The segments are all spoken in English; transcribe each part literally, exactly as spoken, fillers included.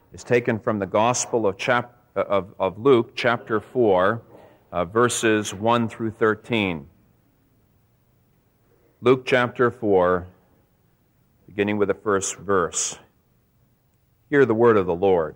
is taken from the Gospel of, chap- of, of Luke, chapter four, uh, verses one through thirteen. Luke chapter four, beginning with the first verse. Hear the word of the Lord.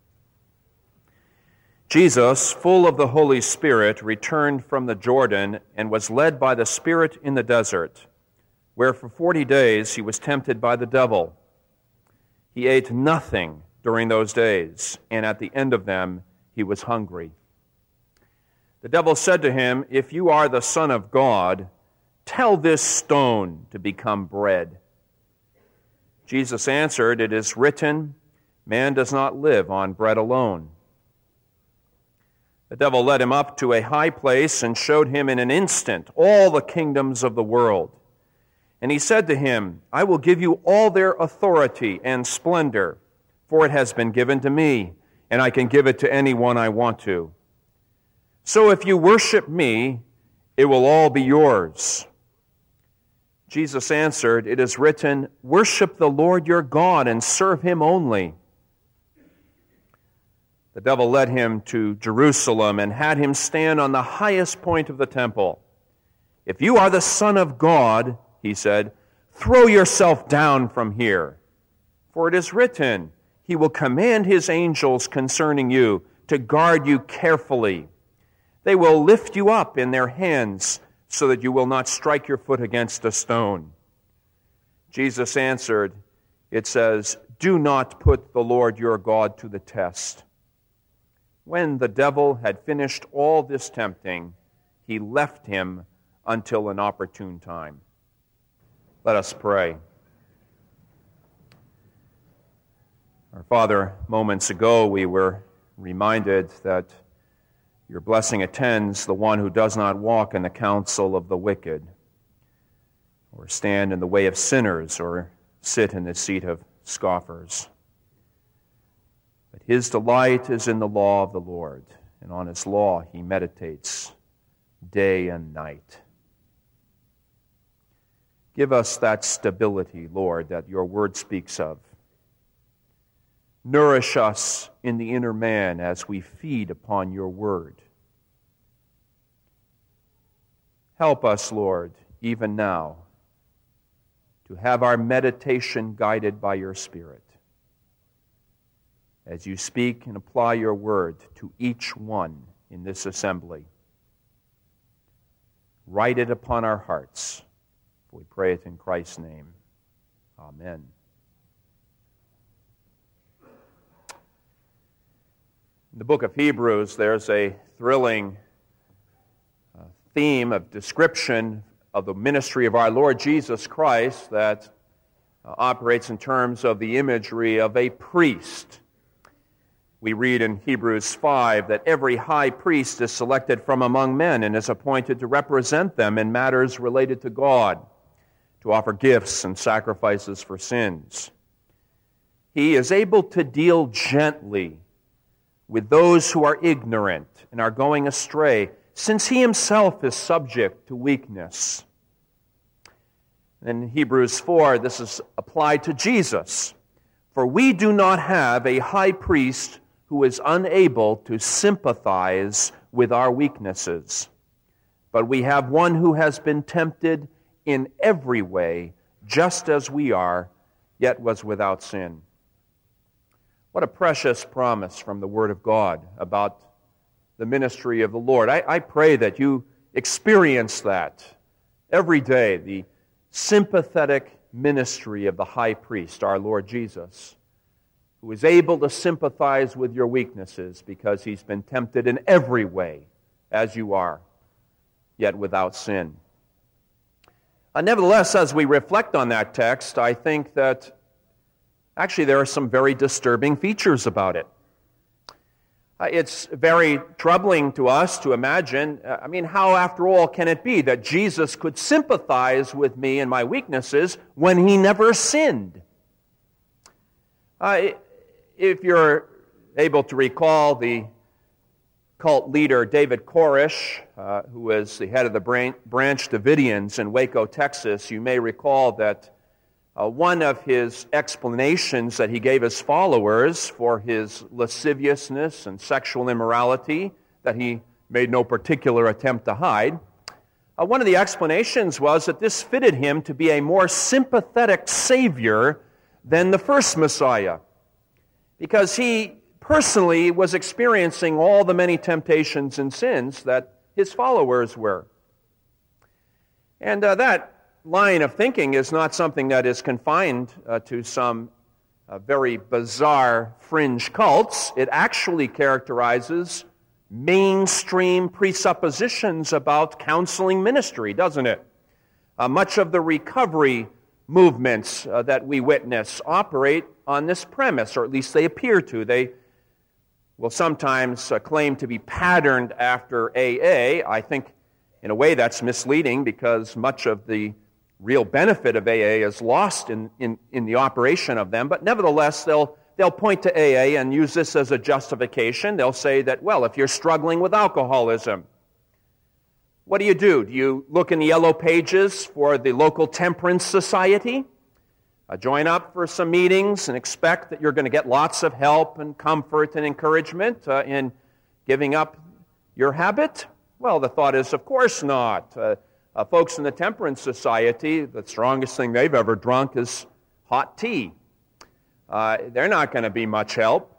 Jesus, full of the Holy Spirit, returned from the Jordan and was led by the Spirit in the desert, where for forty days he was tempted by the devil. He ate nothing during those days, and at the end of them he was hungry. The devil said to him, "If you are the Son of God, tell this stone to become bread." Jesus answered, "It is written, man does not live on bread alone." The devil led him up to a high place and showed him in an instant all the kingdoms of the world. And he said to him, "I will give you all their authority and splendor, for it has been given to me, and I can give it to anyone I want to. So if you worship me, it will all be yours." Jesus answered, "It is written, worship the Lord your God and serve him only." The devil led him to Jerusalem and had him stand on the highest point of the temple. "If you are the Son of God," he said, "throw yourself down from here. For it is written, he will command his angels concerning you to guard you carefully. They will lift you up in their hands so that you will not strike your foot against a stone." Jesus answered, it says, "Do not put the Lord your God to the test." When the devil had finished all this tempting, he left him until an opportune time. Let us pray. Our Father, moments ago we were reminded that your blessing attends the one who does not walk in the counsel of the wicked, or stand in the way of sinners, or sit in the seat of scoffers. But his delight is in the law of the Lord, and on his law he meditates day and night. Give us that stability, Lord, that your word speaks of. Nourish us in the inner man as we feed upon your word. Help us, Lord, even now, to have our meditation guided by your Spirit, as you speak and apply your word to each one in this assembly. Write it upon our hearts. We pray it in Christ's name. Amen. In the book of Hebrews, there's a thrilling uh, theme of description of the ministry of our Lord Jesus Christ that uh, operates in terms of the imagery of a priest. We read in Hebrews five that every high priest is selected from among men and is appointed to represent them in matters related to God, to offer gifts and sacrifices for sins. He is able to deal gently with those who are ignorant and are going astray, since he himself is subject to weakness. In Hebrews four, this is applied to Jesus. "For we do not have a high priest who is unable to sympathize with our weaknesses, but we have one who has been tempted in every way, just as we are, yet was without sin." What a precious promise from the Word of God about the ministry of the Lord. I, I pray that you experience that every day, the sympathetic ministry of the high priest, our Lord Jesus, who is able to sympathize with your weaknesses because he's been tempted in every way as you are, yet without sin. Uh, nevertheless, as we reflect on that text, I think that actually there are some very disturbing features about it. Uh, it's very troubling to us to imagine, uh, I mean, how, after all, can it be that Jesus could sympathize with me and my weaknesses when he never sinned? Uh, if you're able to recall the cult leader David Koresh, uh, who was the head of the branch Davidians in Waco, Texas, you may recall that Uh, one of his explanations that he gave his followers for his lasciviousness and sexual immorality that he made no particular attempt to hide, uh, one of the explanations was that this fitted him to be a more sympathetic Savior than the first Messiah, because he personally was experiencing all the many temptations and sins that his followers were. And uh, that line of thinking is not something that is confined uh, to some uh, very bizarre fringe cults. It actually characterizes mainstream presuppositions about counseling ministry, doesn't it? Uh, much of the recovery movements uh, that we witness operate on this premise, or at least they appear to. They will sometimes uh, claim to be patterned after A A. I think in a way that's misleading, because much of the real benefit of A A is lost in, in, in the operation of them. But nevertheless, they'll, they'll point to A A and use this as a justification. They'll say that, well, if you're struggling with alcoholism, what do you do? Do you look in the yellow pages for the local temperance society? Uh, join up for some meetings and expect that you're going to get lots of help and comfort and encouragement uh, in giving up your habit? Well, the thought is, of course not. Uh, uh, folks in the temperance society, the strongest thing they've ever drunk is hot tea. Uh, they're not going to be much help.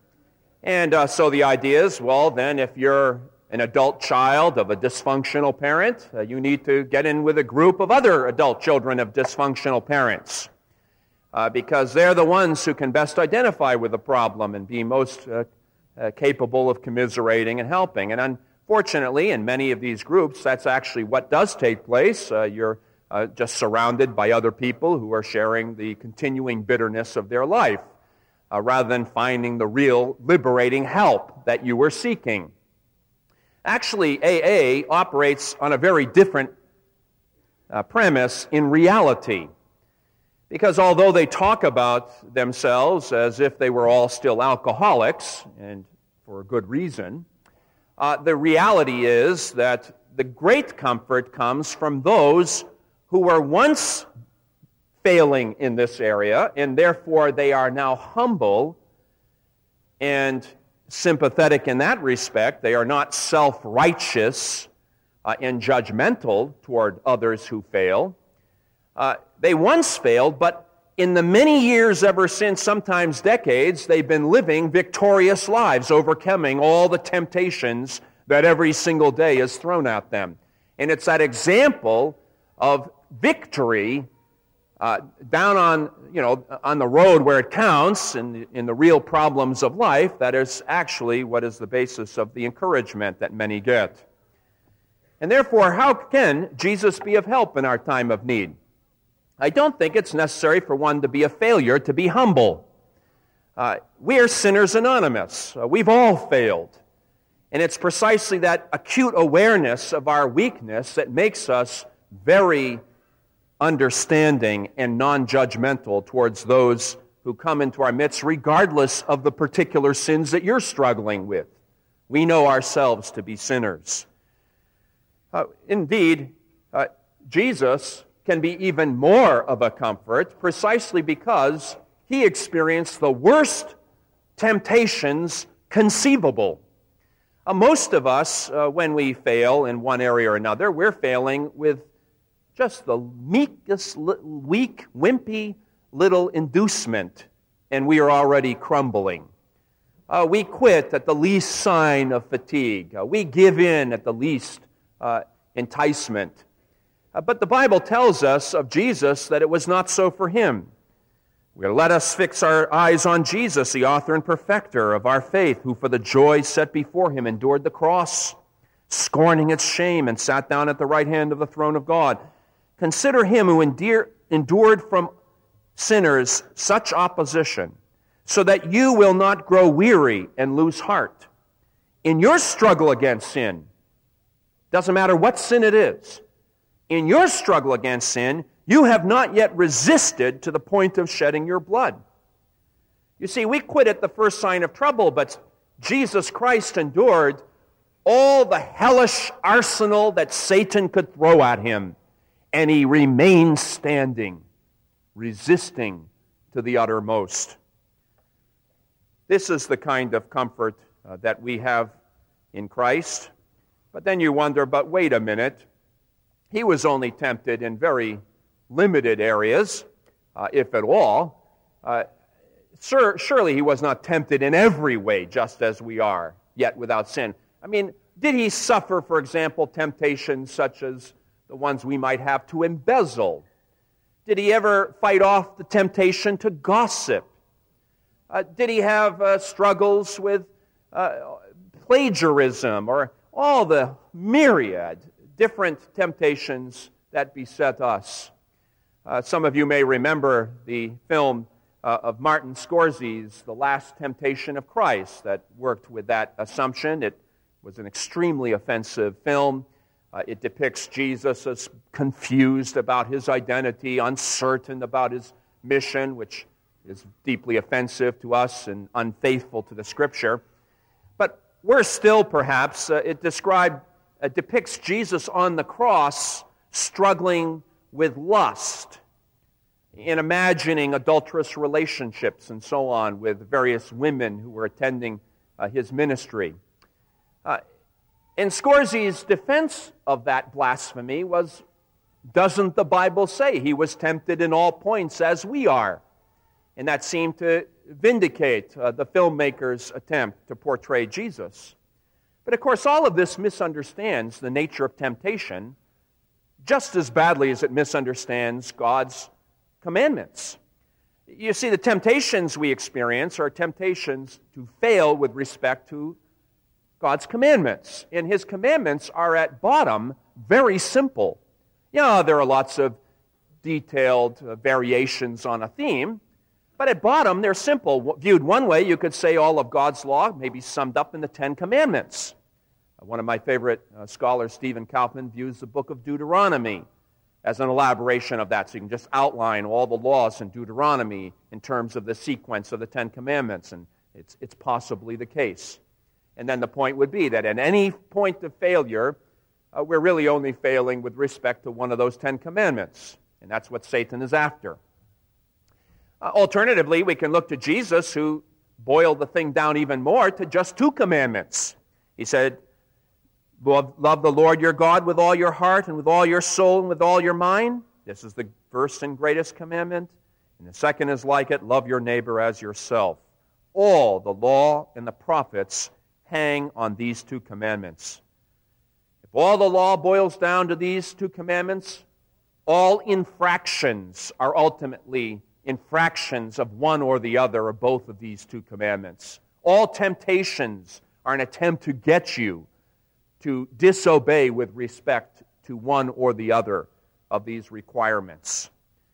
And uh, so the idea is, well, then if you're an adult child of a dysfunctional parent, uh, you need to get in with a group of other adult children of dysfunctional parents, uh, because they're the ones who can best identify with the problem and be most uh, uh, capable of commiserating and helping. And unfortunately, in many of these groups, that's actually what does take place. Uh, you're uh, just surrounded by other people who are sharing the continuing bitterness of their life, uh, rather than finding the real liberating help that you were seeking. Actually, A A operates on a very different uh, premise in reality, because although they talk about themselves as if they were all still alcoholics, and for a good reason, uh, the reality is that the great comfort comes from those who were once failing in this area, and therefore they are now humble and sympathetic in that respect. They are not self-righteous uh, and judgmental toward others who fail. Uh, they once failed, but in the many years ever since, sometimes decades, they've been living victorious lives, overcoming all the temptations that every single day is thrown at them. And it's that example of victory Uh, down on, you know, on the road where it counts, in the, in the real problems of life, that is actually what is the basis of the encouragement that many get. And therefore, how can Jesus be of help in our time of need? I don't think it's necessary for one to be a failure to be humble. Uh, we are sinners anonymous. Uh, we've all failed. And it's precisely that acute awareness of our weakness that makes us very understanding and non-judgmental towards those who come into our midst, regardless of the particular sins that you're struggling with. We know ourselves to be sinners. Uh, indeed, uh, Jesus can be even more of a comfort precisely because he experienced the worst temptations conceivable. Uh, most of us, uh, when we fail in one area or another, we're failing with just the meekest, weak, wimpy little inducement, and we are already crumbling. Uh, we quit at the least sign of fatigue. Uh, we give in at the least uh, enticement. Uh, but the Bible tells us of Jesus that it was not so for him. Well, let us fix our eyes on Jesus, the author and perfecter of our faith, who for the joy set before him endured the cross, scorning its shame, and sat down at the right hand of the throne of God. Consider him who endured from sinners such opposition, so that you will not grow weary and lose heart. In your struggle against sin, doesn't matter what sin it is, in your struggle against sin, you have not yet resisted to the point of shedding your blood. You see, we quit at the first sign of trouble, but Jesus Christ endured all the hellish arsenal that Satan could throw at him, and he remained standing. resisting to the uttermost. This is the kind of comfort uh, that we have in Christ. But then you wonder, but wait a minute. He was only tempted in very limited areas, uh, if at all. Uh, sur- surely he was not tempted in every way, just as we are, yet without sin. I mean, did he suffer, for example, temptations such as the ones we might have to embezzle? Did he ever fight off the temptation to gossip? Uh, did he have uh, struggles with uh, plagiarism or all the myriad different temptations that beset us? Uh, some of you may remember the film uh, of Martin Scorsese's The Last Temptation of Christ that worked with that assumption. It was an extremely offensive film. Uh, it depicts Jesus as confused about his identity, uncertain about his mission, which is deeply offensive to us and unfaithful to the Scripture. But worse still, perhaps, uh, it described, uh, depicts Jesus on the cross struggling with lust, in imagining adulterous relationships and so on with various women who were attending uh, his ministry. Uh, and Scorsese's defense of that blasphemy was, doesn't the Bible say he was tempted in all points as we are? And that seemed to vindicate uh, the filmmaker's attempt to portray Jesus. But of course, all of this misunderstands the nature of temptation just as badly as it misunderstands God's commandments. You see, the temptations we experience are temptations to fail with respect to God's commandments. And His commandments are at bottom very simple. Yeah, there are lots of detailed uh, variations on a theme, but at bottom they're simple. Viewed one way, you could say all of God's law may be summed up in the Ten Commandments. Uh, one of my favorite uh, scholars, Stephen Kaufman, views the book of Deuteronomy as an elaboration of that. So you can just outline all the laws in Deuteronomy in terms of the sequence of the Ten Commandments, and it's, it's possibly the case. And then the point would be that at any point of failure, uh, we're really only failing with respect to one of those Ten Commandments, and that's what Satan is after. Uh, alternatively, we can look to Jesus, who boiled the thing down even more to just two commandments. He said, Love, love the Lord your God with all your heart and with all your soul and with all your mind. This is the first and greatest commandment. And the second is like it, love your neighbor as yourself. All the law and the prophets hang on these two commandments. If all the law boils down to these two commandments, all infractions are ultimately infractions of one or the other or both of these two commandments. All temptations are an attempt to get you to disobey with respect to one or the other of these requirements.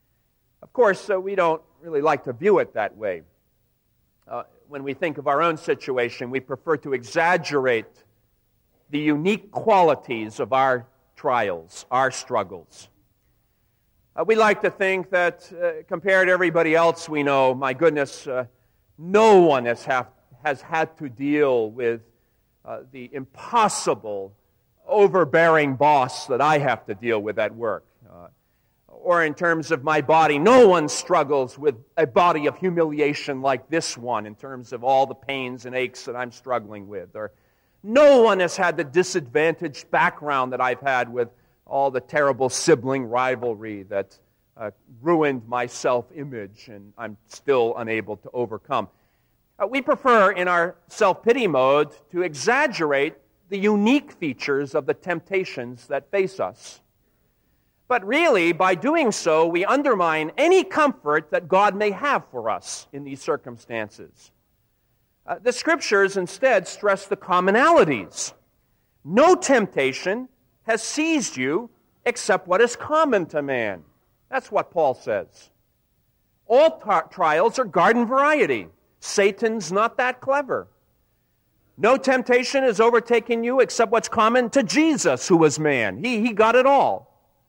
Of course, uh, we don't really like to view it that way. Uh, when we think of our own situation, we prefer to exaggerate the unique qualities of our trials, our struggles. Uh, we like to think that uh, compared to everybody else we know, my goodness, uh, no one has, have, has had to deal with Uh, the impossible, overbearing boss that I have to deal with at work. Uh, or in terms of my body, no one struggles with a body of humiliation like this one in terms of all the pains and aches that I'm struggling with. Or no one has had the disadvantaged background that I've had with all the terrible sibling rivalry that uh, ruined my self-image and I'm still unable to overcome. Uh, we prefer, in our self-pity mode, to exaggerate the unique features of the temptations that face us. But really, by doing so, we undermine any comfort that God may have for us in these circumstances. Uh, the Scriptures instead stress the commonalities. No temptation has seized you except what is common to man. That's what Paul says. All tar- trials are garden variety. Satan's not that clever. No temptation has overtaken you except what's common to Jesus, who was man. He, he got it all.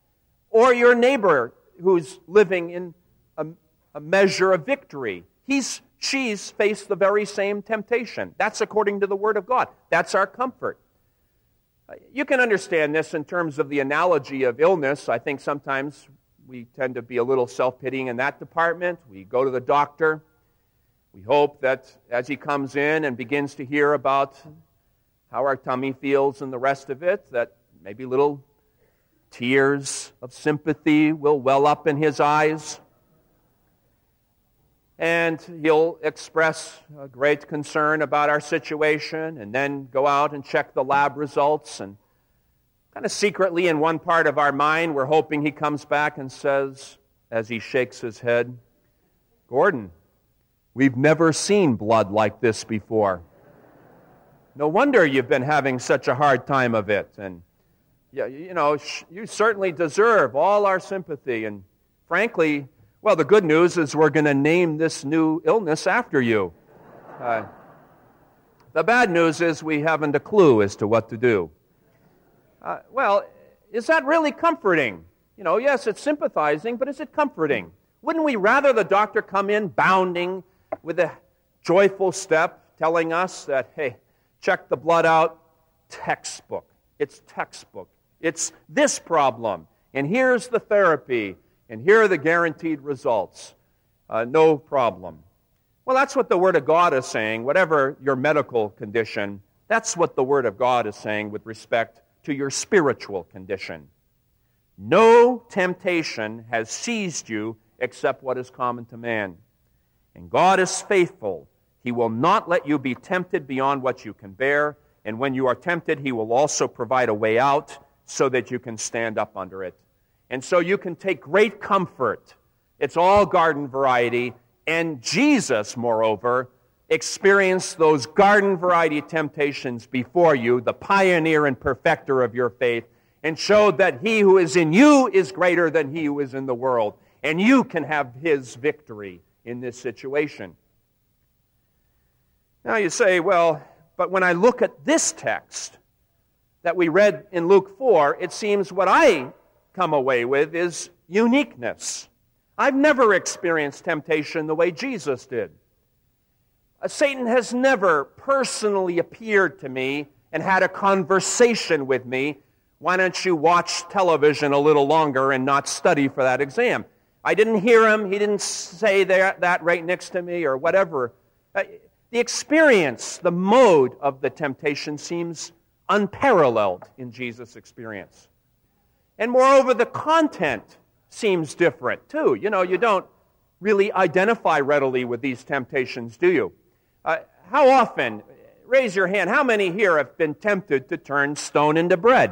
Or your neighbor who's living in a, a measure of victory. He's, she's faced the very same temptation. That's according to the Word of God. That's our comfort. You can understand this in terms of the analogy of illness. I think sometimes we tend to be a little self-pitying in that department. We go to the doctor. We hope that as he comes in and begins to hear about how our tummy feels and the rest of it, that maybe little tears of sympathy will well up in his eyes. And he'll express a great concern about our situation and then go out and check the lab results. And kind of secretly in one part of our mind, we're hoping he comes back and says, as he shakes his head, "Gordon, we've never seen blood like this before. No wonder you've been having such a hard time of it. And, yeah, you know, you certainly deserve all our sympathy. And frankly, well, the good news is we're going to name this new illness after you. Uh, the bad news is we haven't a clue as to what to do." Uh, well, is that really comforting? You know, yes, it's sympathizing, but is it comforting? Wouldn't we rather the doctor come in bounding with a joyful step, telling us that, hey, check the blood out, textbook. It's textbook. It's this problem, and here's the therapy, and here are the guaranteed results. Uh, no problem. Well, that's what the Word of God is saying. Whatever your medical condition, that's what the Word of God is saying with respect to your spiritual condition. No temptation has seized you except what is common to man. And God is faithful. He will not let you be tempted beyond what you can bear. And when you are tempted, He will also provide a way out so that you can stand up under it. And so you can take great comfort. It's all garden variety. And Jesus, moreover, experienced those garden variety temptations before you, the pioneer and perfecter of your faith, and showed that He who is in you is greater than he who is in the world. And you can have His victory in this situation. Now you say, well, but when I look at this text that we read in Luke four, it seems what I come away with is uniqueness. I've never experienced temptation the way Jesus did. Uh, Satan has never personally appeared to me and had a conversation with me. Why don't you watch television a little longer and not study for that exam? I didn't hear him. He didn't say that, that right next to me or whatever. Uh, the experience, the mode of the temptation seems unparalleled in Jesus' experience. And moreover, the content seems different too. You know, you don't really identify readily with these temptations, do you? Uh, how often, raise your hand, how many here have been tempted to turn stone into bread?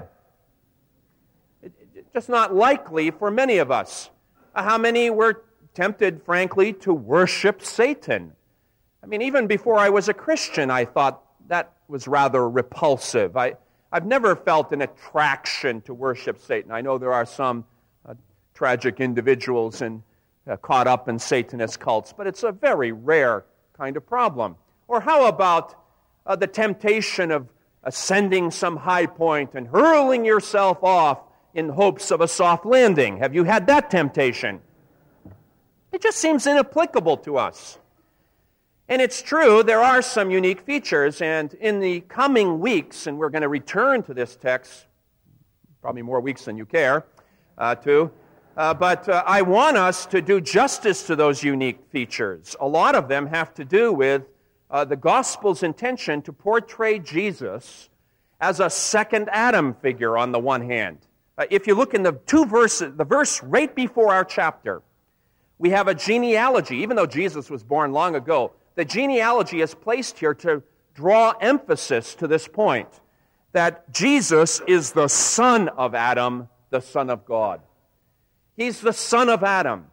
It, it, just not likely for many of us. Uh, how many were tempted, frankly, to worship Satan? I mean, even before I was a Christian, I thought that was rather repulsive. I, I've never felt an attraction to worship Satan. I know there are some uh, tragic individuals and uh, caught up in Satanist cults, but it's a very rare kind of problem. Or how about uh, the temptation of ascending some high point and hurling yourself off in hopes of a soft landing? Have you had that temptation? It just seems inapplicable to us. And it's true, there are some unique features, and in the coming weeks, and we're going to return to this text, probably more weeks than you care uh, to, uh, but uh, I want us to do justice to those unique features. A lot of them have to do with uh, the gospel's intention to portray Jesus as a second Adam figure on the one hand. Uh, if you look in the two verses, the verse right before our chapter, we have a genealogy, even though Jesus was born long ago. The genealogy is placed here to draw emphasis to this point, that Jesus is the son of Adam, the son of God. He's the son of Adam.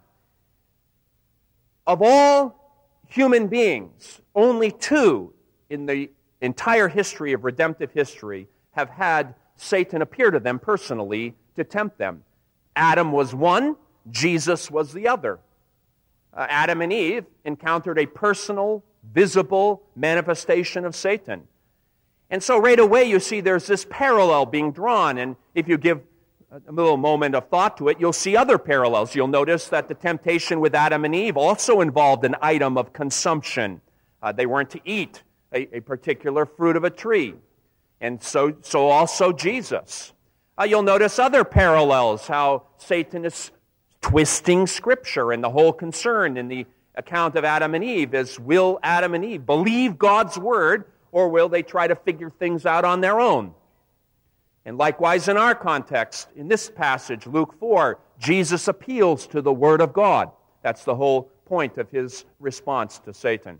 Of all human beings, only two in the entire history of redemptive history have had Satan appear to them personally to tempt them. Adam was one, Jesus was the other. Uh, Adam and Eve encountered a personal, visible manifestation of Satan. And so right away you see there's this parallel being drawn, and if you give a little moment of thought to it, you'll see other parallels. You'll notice that the temptation with Adam and Eve also involved an item of consumption. Uh, they weren't to eat a, a particular fruit of a tree. And so, so also Jesus. Uh, you'll notice other parallels, how Satan is twisting Scripture, and the whole concern in the account of Adam and Eve is, will Adam and Eve believe God's word, or will they try to figure things out on their own? And likewise in our context, in this passage, Luke four, Jesus appeals to the word of God. That's the whole point of his response to Satan.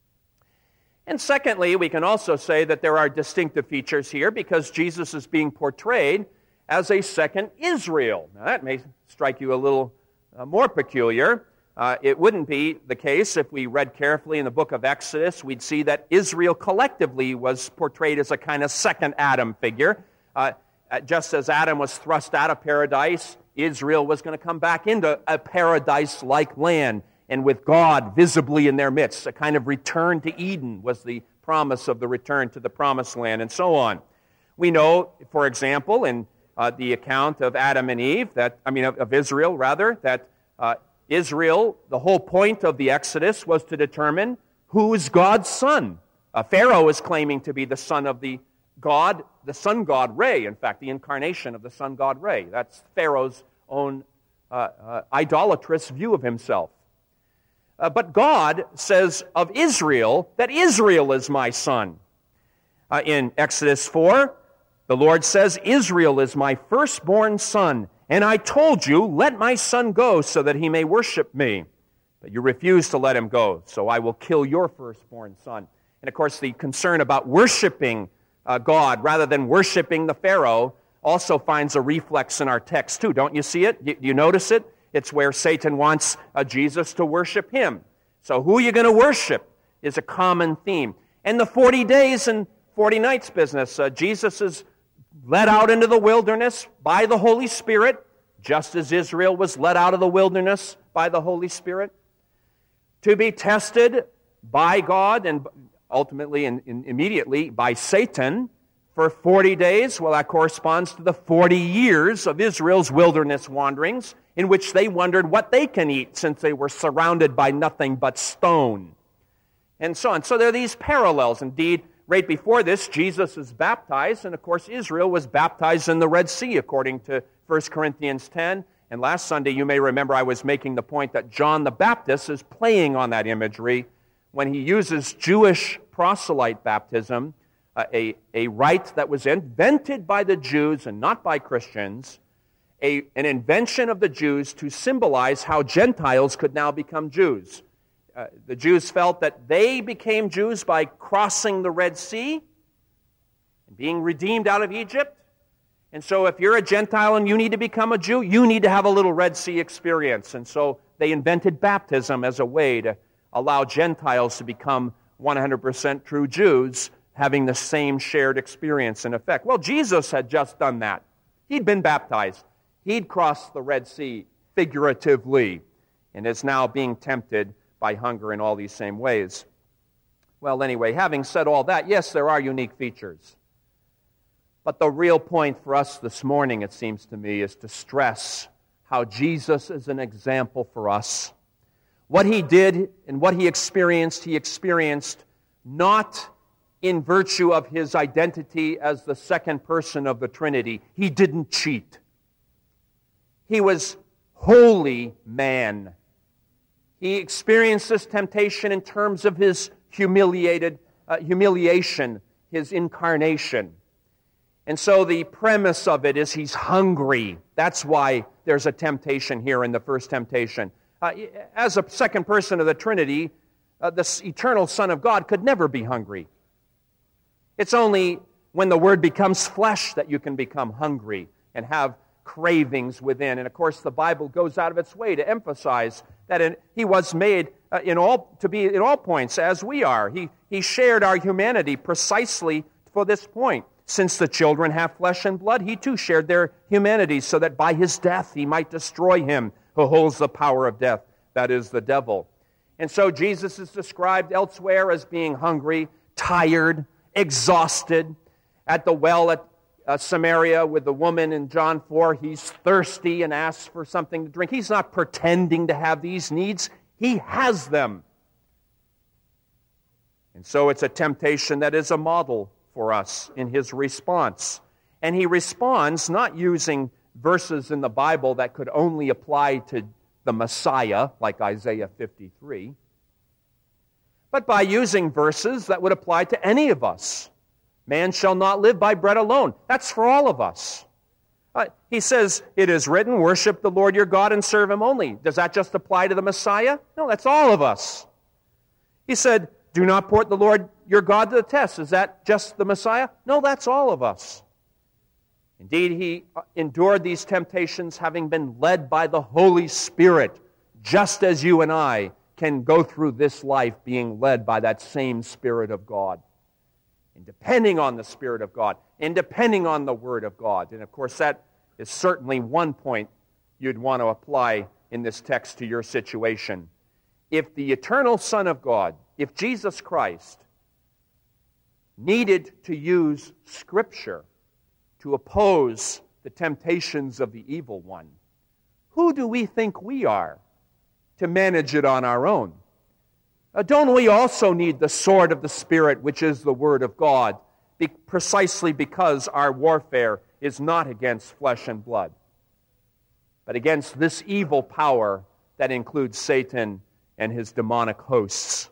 And secondly, we can also say that there are distinctive features here because Jesus is being portrayed as a second Israel. Now that may strike you a little uh, more peculiar. Uh, it wouldn't be the case if we read carefully in the book of Exodus. We'd see that Israel collectively was portrayed as a kind of second Adam figure. Uh, just as Adam was thrust out of paradise, Israel was going to come back into a paradise-like land, and with God visibly in their midst. A kind of return to Eden was the promise of the return to the promised land, and so on. We know, for example, in uh, the account of Adam and Eve, that I mean of, of Israel, rather, that uh, Israel, the whole point of the Exodus was to determine who is God's son. Uh, Pharaoh is claiming to be the son of the God, the sun god Re, in fact, the incarnation of the sun god Re. That's Pharaoh's own uh, uh, idolatrous view of himself. Uh, but God says of Israel that Israel is my son. Uh, in Exodus four, the Lord says, Israel is my firstborn son, and I told you, let my son go so that he may worship me. But you refuse to let him go, so I will kill your firstborn son. And of course, the concern about worshiping uh, God rather than worshiping the Pharaoh also finds a reflex in our text too. Don't you see it? Do you notice it? It's where Satan wants uh, Jesus to worship him. So who are you going to worship is a common theme. And the forty days and forty nights business, uh, Jesus is led out into the wilderness by the Holy Spirit, just as Israel was led out of the wilderness by the Holy Spirit, to be tested by God and ultimately and, and immediately by Satan for forty days. Well, that corresponds to the forty years of Israel's wilderness wanderings, in which they wondered what they can eat since they were surrounded by nothing but stone, and so on. So there are these parallels. Indeed, right before this, Jesus is baptized, and of course Israel was baptized in the Red Sea, according to First Corinthians ten. And last Sunday, you may remember I was making the point that John the Baptist is playing on that imagery when he uses Jewish proselyte baptism, uh, a, a rite that was invented by the Jews and not by Christians, A, an invention of the Jews to symbolize how Gentiles could now become Jews. Uh, the Jews felt that they became Jews by crossing the Red Sea and being redeemed out of Egypt. And so if you're a Gentile and you need to become a Jew, you need to have a little Red Sea experience. And so they invented baptism as a way to allow Gentiles to become one hundred percent true Jews, having the same shared experience in effect. Well, Jesus had just done that. He'd been baptized. He'd crossed the Red Sea figuratively and is now being tempted by hunger in all these same ways. Well, anyway, having said all that, yes, there are unique features. But the real point for us this morning, it seems to me, is to stress how Jesus is an example for us. What he did and what he experienced, he experienced not in virtue of his identity as the second person of the Trinity. He didn't cheat. He was wholly man. He experienced this temptation in terms of his humiliated uh, humiliation, his incarnation. And so the premise of it is he's hungry. That's why there's a temptation here in the first temptation. Uh, as a second person of the Trinity, uh, the eternal Son of God could never be hungry. It's only when the Word becomes flesh that you can become hungry and have cravings within. And of course, the Bible goes out of its way to emphasize that in, he was made uh, in all to be in all points as we are. He he shared our humanity precisely for this point. Since the children have flesh and blood, he too shared their humanity, so that by his death he might destroy him who holds the power of death, that is, the devil. And so Jesus is described elsewhere as being hungry, tired, exhausted. At the well at uh, Samaria with the woman in John four, he's thirsty and asks for something to drink. He's not pretending to have these needs. He has them. And so it's a temptation that is a model for us in his response. And he responds not using verses in the Bible that could only apply to the Messiah, like Isaiah fifty-three, but by using verses that would apply to any of us. Man shall not live by bread alone. That's for all of us. Uh, he says, it is written, worship the Lord your God and serve Him only. Does that just apply to the Messiah? No, that's all of us. He said, do not put the Lord your God to the test. Is that just the Messiah? No, that's all of us. Indeed, He endured these temptations having been led by the Holy Spirit, just as you and I can go through this life being led by that same Spirit of God. And depending on the Spirit of God, and depending on the Word of God. And of course, that is certainly one point you'd want to apply in this text to your situation. If the eternal Son of God, if Jesus Christ needed to use Scripture to oppose the temptations of the evil one, who do we think we are to manage it on our own? Uh, don't we also need the sword of the Spirit, which is the Word of God, be- precisely because our warfare is not against flesh and blood, but against this evil power that includes Satan and his demonic hosts?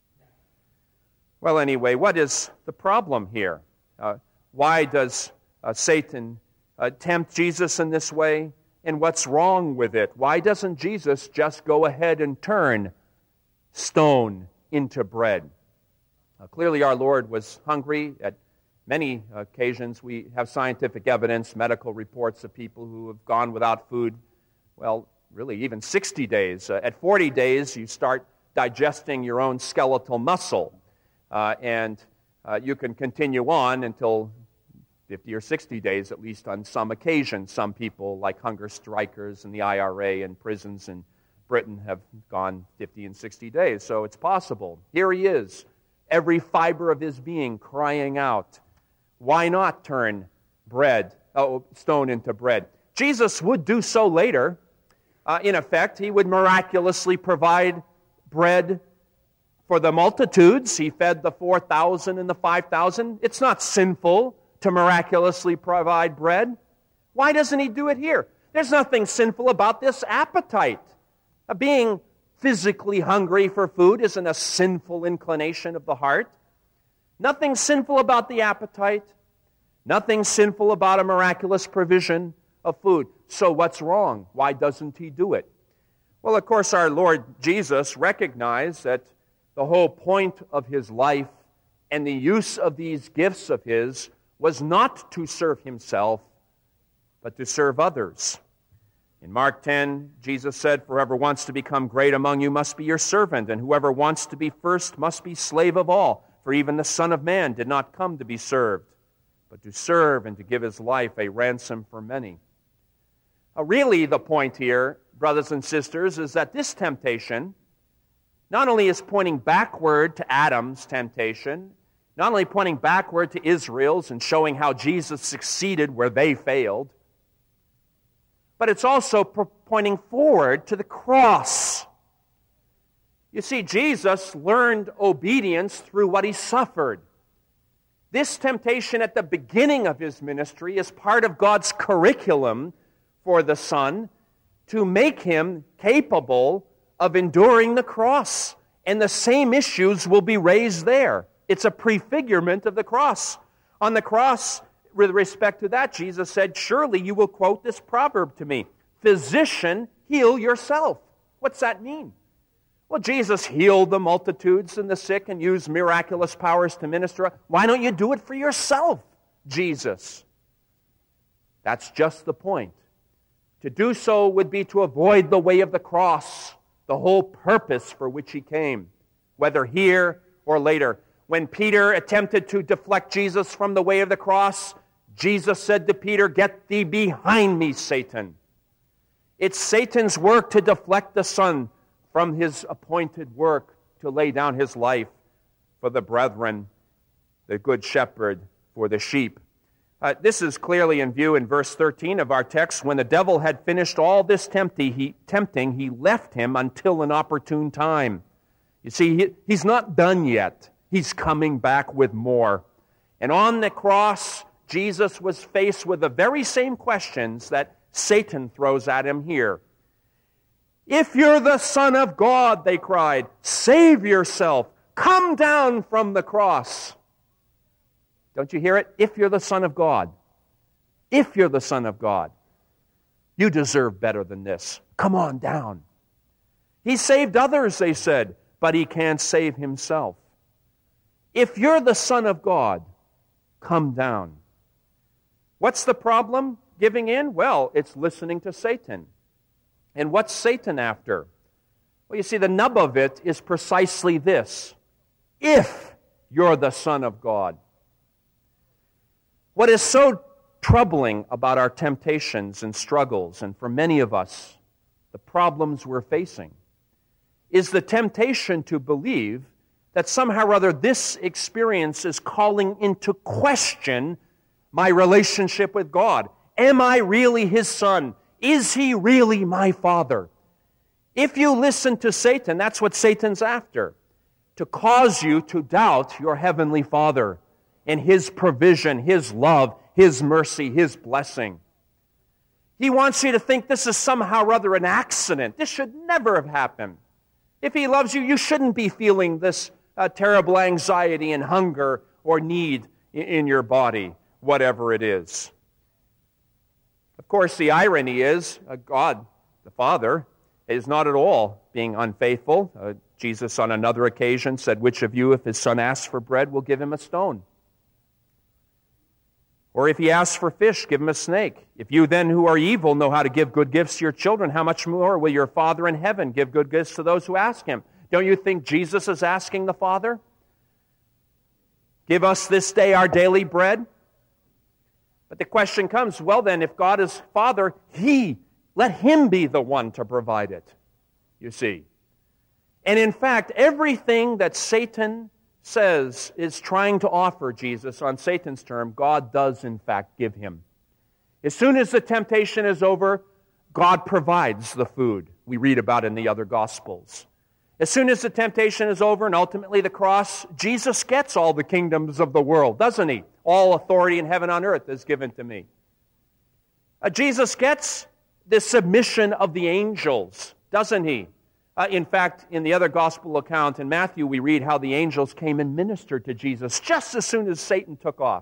Well, anyway, what is the problem here? Uh, why does uh, Satan uh, tempt Jesus in this way? And what's wrong with it? Why doesn't Jesus just go ahead and turn stone into bread? Uh, clearly our Lord was hungry. At many occasions we have scientific evidence, medical reports of people who have gone without food, well, really even sixty days. Uh, at forty days you start digesting your own skeletal muscle, uh, and uh, you can continue on until fifty or sixty days, at least on some occasions. Some people, like hunger strikers and the I R A and prisons in Britain, have gone fifty and sixty days, so it's possible. Here he is, every fiber of his being crying out, why not turn bread, oh, stone into bread? Jesus would do so later. Uh, in effect, he would miraculously provide bread for the multitudes. He fed the four thousand and the five thousand. It's not sinful to miraculously provide bread. Why doesn't he do it here? There's nothing sinful about this appetite. Uh, being physically hungry for food isn't a sinful inclination of the heart. Nothing sinful about the appetite. Nothing sinful about a miraculous provision of food. So what's wrong? Why doesn't he do it? Well, of course, our Lord Jesus recognized that the whole point of his life and the use of these gifts of his was not to serve himself, but to serve others. In Mark ten, Jesus said, "Whoever wants to become great among you must be your servant, and whoever wants to be first must be slave of all. For even the Son of Man did not come to be served, but to serve and to give his life a ransom for many." Uh, really, the point here, brothers and sisters, is that this temptation not only is pointing backward to Adam's temptation, not only pointing backward to Israel's and showing how Jesus succeeded where they failed, but it's also pointing forward to the cross. You see, Jesus learned obedience through what he suffered. This temptation at the beginning of his ministry is part of God's curriculum for the Son to make him capable of enduring the cross. And the same issues will be raised there. It's a prefigurement of the cross. On the cross, with respect to that, Jesus said, "Surely you will quote this proverb to me, 'Physician, heal yourself.'" What's that mean? Well, Jesus healed the multitudes and the sick and used miraculous powers to minister. Why don't you do it for yourself, Jesus? That's just the point. To do so would be to avoid the way of the cross, the whole purpose for which he came, whether here or later. When Peter attempted to deflect Jesus from the way of the cross, Jesus said to Peter, "Get thee behind me, Satan." It's Satan's work to deflect the Son from his appointed work to lay down his life for the brethren, the good shepherd for the sheep. Uh, this is clearly in view in verse thirteen of our text. When the devil had finished all this tempting, he, tempting, he left him until an opportune time. You see, he, he's not done yet. He's coming back with more. And on the cross, Jesus was faced with the very same questions that Satan throws at him here. If you're the Son of God, they cried, save yourself. Come down from the cross. Don't you hear it? If you're the Son of God. If you're the Son of God. You deserve better than this. Come on down. He saved others, they said, but he can't save himself. If you're the Son of God, come down. What's the problem giving in? Well, it's listening to Satan. And what's Satan after? Well, you see, the nub of it is precisely this. If you're the Son of God. What is so troubling about our temptations and struggles, and for many of us, the problems we're facing, is the temptation to believe that somehow or other this experience is calling into question my relationship with God. Am I really His Son? Is He really my Father? If you listen to Satan, that's what Satan's after, to cause you to doubt your Heavenly Father and His provision, His love, His mercy, His blessing. He wants you to think this is somehow or other an accident. This should never have happened. If He loves you, you shouldn't be feeling this uh, terrible anxiety and hunger or need in, in your body, whatever it is. Of course, the irony is, uh, God, the Father, is not at all being unfaithful. Uh, Jesus on another occasion said, which of you, if his son asks for bread, will give him a stone? Or if he asks for fish, give him a snake. If you then who are evil know how to give good gifts to your children, how much more will your Father in heaven give good gifts to those who ask Him? Don't you think Jesus is asking the Father? Give us this day our daily bread. But the question comes, well then, if God is Father, He, let Him be the one to provide it, you see. And in fact, everything that Satan says is trying to offer Jesus on Satan's term, God does in fact give him. As soon as the temptation is over, God provides the food we read about in the other Gospels. As soon as the temptation is over and ultimately the cross, Jesus gets all the kingdoms of the world, doesn't He? All authority in heaven and earth is given to me. Uh, Jesus gets the submission of the angels, doesn't He? Uh, in fact, in the other gospel account in Matthew, we read how the angels came and ministered to Jesus just as soon as Satan took off.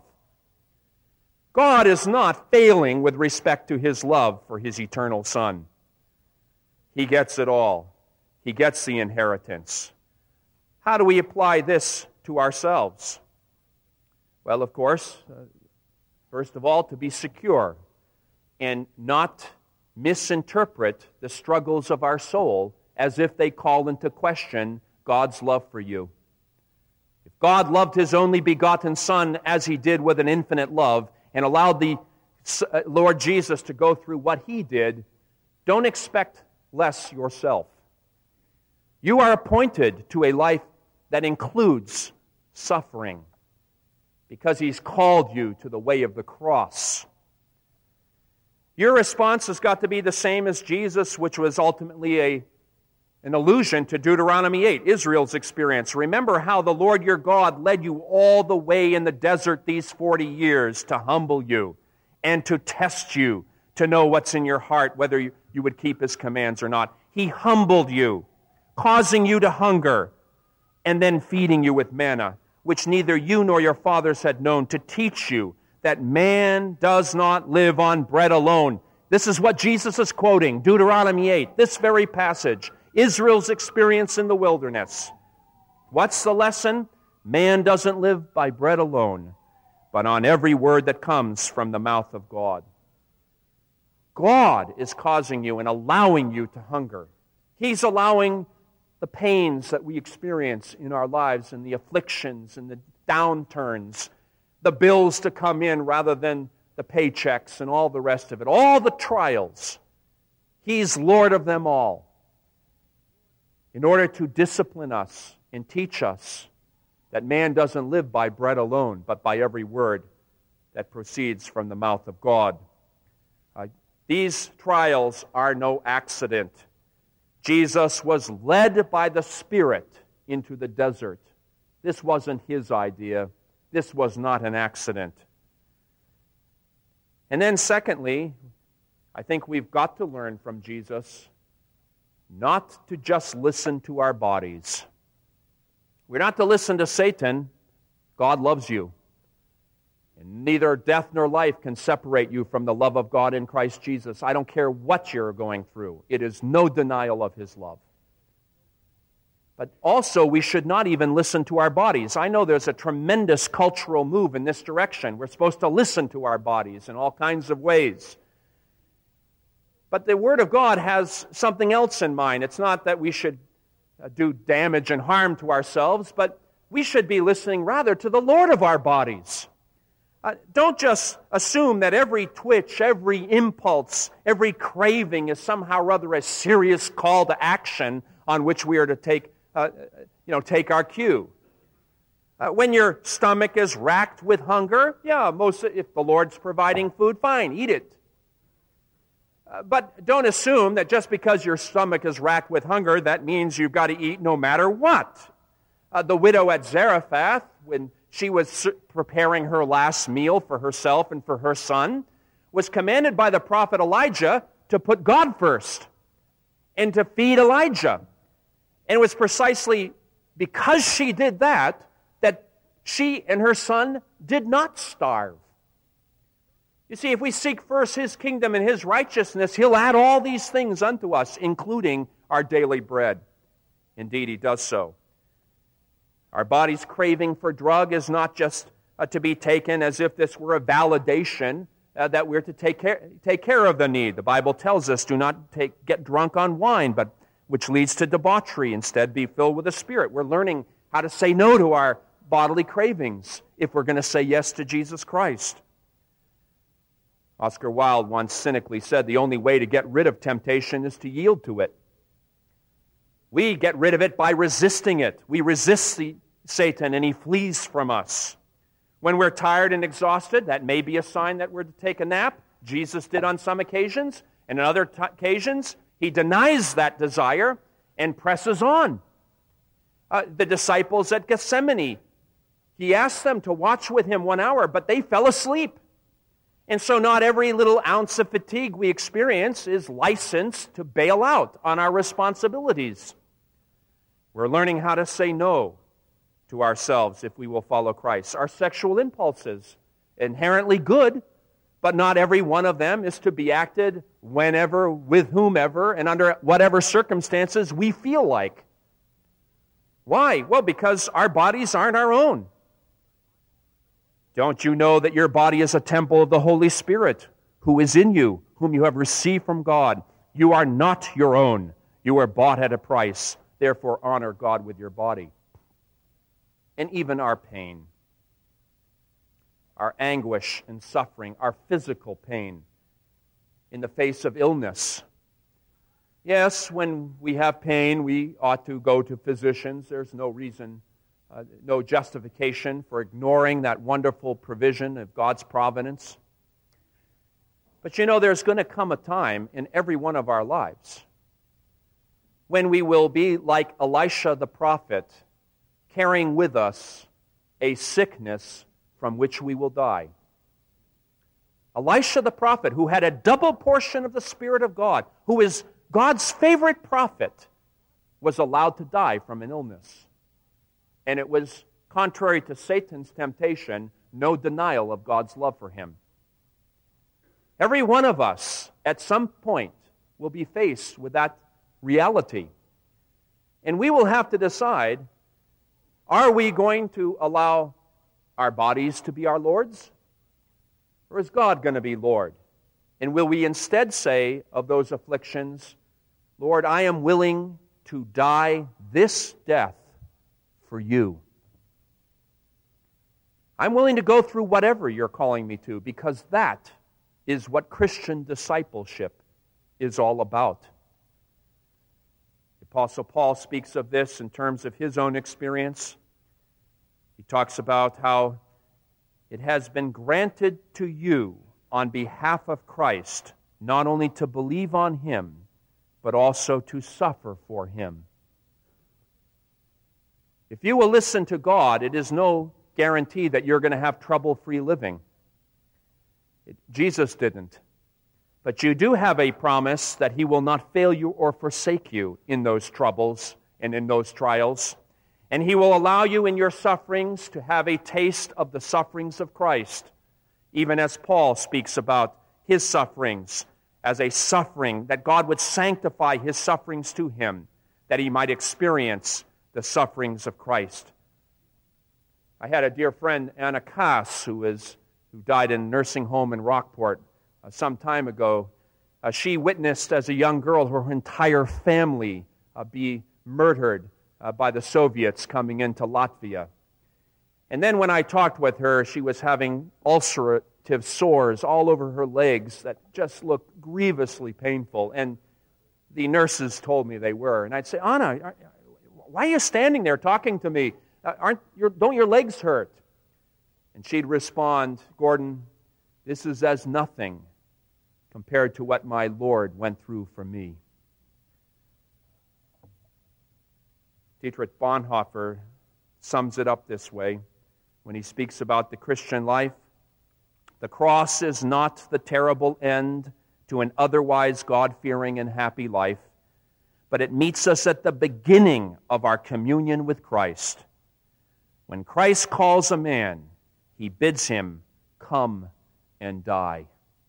God is not failing with respect to His love for His eternal Son. He gets it all. He gets the inheritance. How do we apply this to ourselves? Well, of course, uh, first of all, to be secure and not misinterpret the struggles of our soul as if they call into question God's love for you. If God loved His only begotten Son as He did with an infinite love and allowed the Lord Jesus to go through what He did, don't expect less yourself. You are appointed to a life that includes suffering because He's called you to the way of the cross. Your response has got to be the same as Jesus, which was ultimately a An allusion to Deuteronomy eight, Israel's experience. Remember how the Lord your God led you all the way in the desert these forty years to humble you and to test you, to know what's in your heart, whether you, you would keep His commands or not. He humbled you, causing you to hunger, and then feeding you with manna, which neither you nor your fathers had known, to teach you that man does not live on bread alone. This is what Jesus is quoting, Deuteronomy eight, this very passage. Israel's experience in the wilderness. What's the lesson? Man doesn't live by bread alone, but on every word that comes from the mouth of God. God is causing you and allowing you to hunger. He's allowing the pains that we experience in our lives and the afflictions and the downturns, the bills to come in rather than the paychecks and all the rest of it, all the trials. He's Lord of them all, in order to discipline us and teach us that man doesn't live by bread alone, but by every word that proceeds from the mouth of God. Uh, these trials are no accident. Jesus was led by the Spirit into the desert. This wasn't His idea. This was not an accident. And then secondly, I think we've got to learn from Jesus not to just listen to our bodies. We're not to listen to Satan. God loves you. And neither death nor life can separate you from the love of God in Christ Jesus. I don't care what you're going through. It is no denial of His love. But also, we should not even listen to our bodies. I know there's a tremendous cultural move in this direction. We're supposed to listen to our bodies in all kinds of ways. But the Word of God has something else in mind. It's not that we should do damage and harm to ourselves, but we should be listening rather to the Lord of our bodies. Uh, don't just assume that every twitch, every impulse, every craving is somehow or other a serious call to action on which we are to take, uh, you know, take our cue. Uh, when your stomach is racked with hunger, yeah, most if the Lord's providing food, fine, eat it. Uh, but don't assume that just because your stomach is racked with hunger, that means you've got to eat no matter what. Uh, the widow at Zarephath, when she was preparing her last meal for herself and for her son, was commanded by the prophet Elijah to put God first and to feed Elijah. And it was precisely because she did that that she and her son did not starve. You see, if we seek first His kingdom and His righteousness, He'll add all these things unto us, including our daily bread. Indeed, He does so. Our body's craving for drug is not just uh, to be taken as if this were a validation uh, that we're to take care, take care of the need. The Bible tells us, do not take, get drunk on wine, but which leads to debauchery. Instead, be filled with the Spirit. We're learning how to say no to our bodily cravings if we're going to say yes to Jesus Christ. Oscar Wilde once cynically said, the only way to get rid of temptation is to yield to it. We get rid of it by resisting it. We resist the Satan and he flees from us. When we're tired and exhausted, that may be a sign that we're to take a nap. Jesus did on some occasions, and on other t- occasions, He denies that desire and presses on. Uh, the disciples at Gethsemane, He asked them to watch with Him one hour, but they fell asleep. And so not every little ounce of fatigue we experience is licensed to bail out on our responsibilities. We're learning how to say no to ourselves if we will follow Christ. Our sexual impulses, inherently good, but not every one of them is to be acted whenever, with whomever, and under whatever circumstances we feel like. Why? Well, because our bodies aren't our own. Don't you know that your body is a temple of the Holy Spirit, who is in you, whom you have received from God? You are not your own. You are bought at a price. Therefore, honor God with your body. And even our pain, our anguish and suffering, our physical pain in the face of illness. Yes, when we have pain, we ought to go to physicians. There's no reason Uh, no justification for ignoring that wonderful provision of God's providence. But you know, there's going to come a time in every one of our lives when we will be like Elisha the prophet, carrying with us a sickness from which we will die. Elisha the prophet, who had a double portion of the Spirit of God, who is God's favorite prophet, was allowed to die from an illness. And it was, contrary to Satan's temptation, no denial of God's love for him. Every one of us, at some point, will be faced with that reality. And we will have to decide, are we going to allow our bodies to be our lords? Or is God going to be Lord? And will we instead say of those afflictions, Lord, I am willing to die this death for you. I'm willing to go through whatever you're calling me to, because that is what Christian discipleship is all about. The Apostle Paul speaks of this in terms of his own experience. He talks about how it has been granted to you on behalf of Christ not only to believe on Him, but also to suffer for Him. If you will listen to God, it is no guarantee that you're going to have trouble-free living. It, Jesus didn't. But you do have a promise that He will not fail you or forsake you in those troubles and in those trials. And He will allow you in your sufferings to have a taste of the sufferings of Christ, even as Paul speaks about his sufferings as a suffering, that God would sanctify his sufferings to him, that he might experience the sufferings of Christ. I had a dear friend, Anna Cass, who is who died in a nursing home in Rockport uh, some time ago. Uh, she witnessed as a young girl her entire family uh, be murdered uh, by the Soviets coming into Latvia. And then when I talked with her, she was having ulcerative sores all over her legs that just looked grievously painful. And the nurses told me they were. And I'd say, Anna, why are you standing there talking to me? Aren't your, don't your legs hurt? And she'd respond, Gordon, this is as nothing compared to what my Lord went through for me. Dietrich Bonhoeffer sums it up this way when he speaks about the Christian life. The cross is not the terrible end to an otherwise God-fearing and happy life, but it meets us at the beginning of our communion with Christ. When Christ calls a man, He bids him come and die.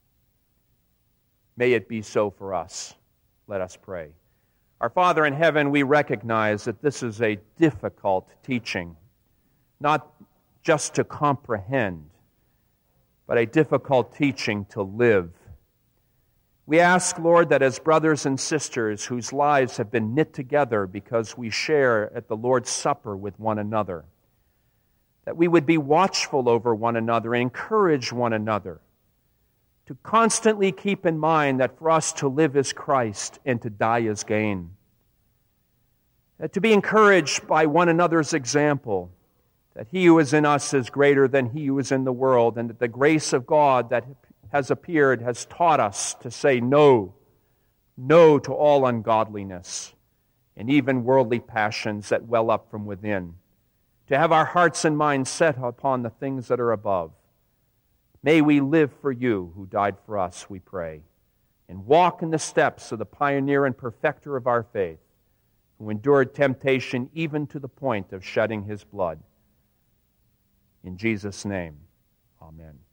May it be so for us. Let us pray. Our Father in heaven, we recognize that this is a difficult teaching, not just to comprehend, but a difficult teaching to live. We ask, Lord, that as brothers and sisters whose lives have been knit together because we share at the Lord's Supper with one another, that we would be watchful over one another and encourage one another to constantly keep in mind that for us to live is Christ and to die is gain. That to be encouraged by one another's example, that He who is in us is greater than he who is in the world, and that the grace of God that has appeared has taught us to say no, no to all ungodliness and even worldly passions that well up from within, to have our hearts and minds set upon the things that are above. May we live for You who died for us, we pray, and walk in the steps of the pioneer and perfecter of our faith, who endured temptation even to the point of shedding His blood. In Jesus' name, amen.